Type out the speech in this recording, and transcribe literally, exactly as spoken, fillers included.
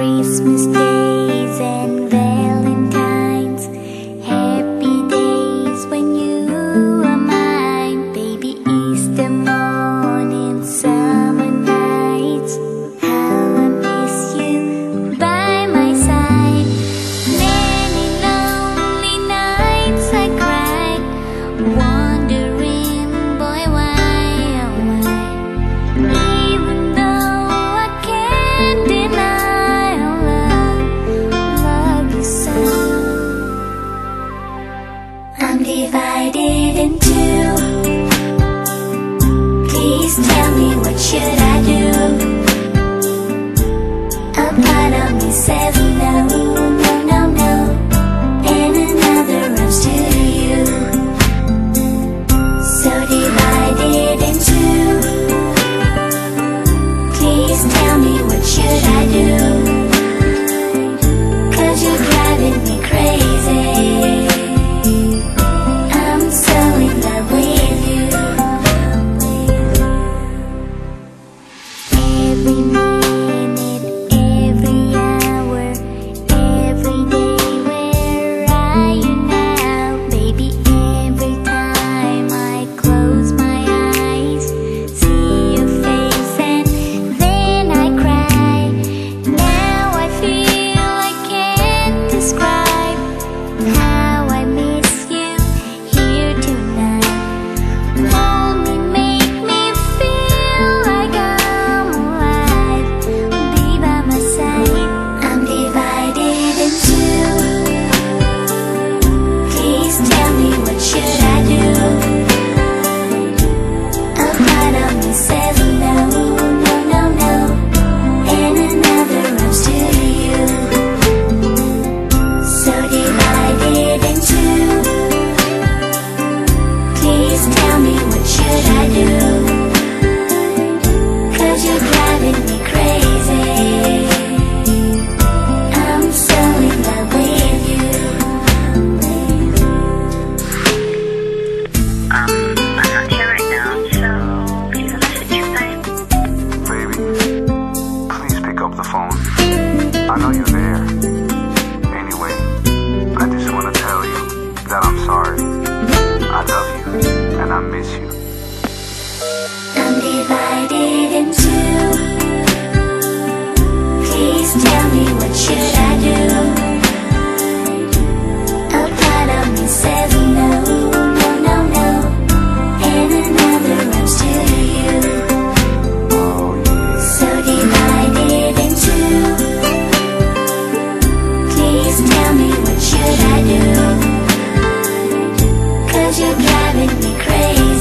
Christmas days and Valentine's, happy days when you are mine. Baby, Easter morning, summer nights, how I miss you by my side. Many lonely nights I cried, wondering, boy, why, oh why. Even though I can't deny I love, love you so. I'm divided in two. Please tell me, what should I do? A part of me says no, no, no, no, and another runs to you. So divided in two. Please tell me, what should I do? 'Cause you're driving me crazy. I'm so in love with you. Every minute, every hour, every day, where are you now? Baby, every time I close my eyes, see your face and then I cry. Now I feel I can't describe how I miss you here tonight. Hold me, make me feel like I'm alive. Be by my side. I'm divided in two. Please tell me, what should I do? A part of me says no, no, no, no, and another runs to you. So divided in two. Please tell me, what should I do? 'Cause you're driving me crazy. I'm so in love with you. Um, I'm not here right now, so leave a message, fine. Baby, please pick up the phone. I know you're there. Anyway, I just want to tell you that I'm sorry. I love you, and I miss you. I'm divided in two. Please tell me, what should I do? A part of me says no, no, no, no, and another runs to you. Oh, yeah. So divided in two. Please tell me, what should I do? 'Cause you're driving me crazy.